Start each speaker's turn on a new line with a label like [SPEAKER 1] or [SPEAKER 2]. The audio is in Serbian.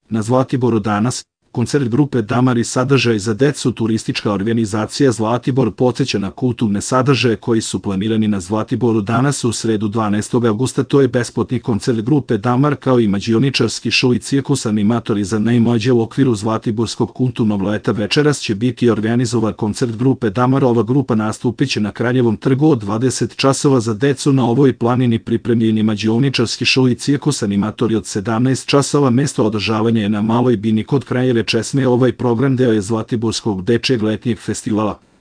[SPEAKER 1] Na Zlatiboru danas, koncert grupe Damar i sadržaj za decu. Turistička organizacija Zlatibor podsjeća na kulturne sadržaje koji su planirani na Zlatiboru danas u sredu 12. avgusta. To je besplatni koncert grupe Damar kao i mađioničarski show i cirkus animatori za najmlađe u okviru Zlatiborskog kulturnog leta. Večeras će biti organizovan koncert grupe Damar. Ova grupa nastupiće na Kraljevom trgu od 20 časova. Za decu na ovoj planini pripremljeni mađioničarski show i cirkus animatori od 17 časova. Mesto održavanja je na Maloj bini kod Kraljeve česme. Ovaj program deo je Zlatiborskog dečijeg letnjeg festivala.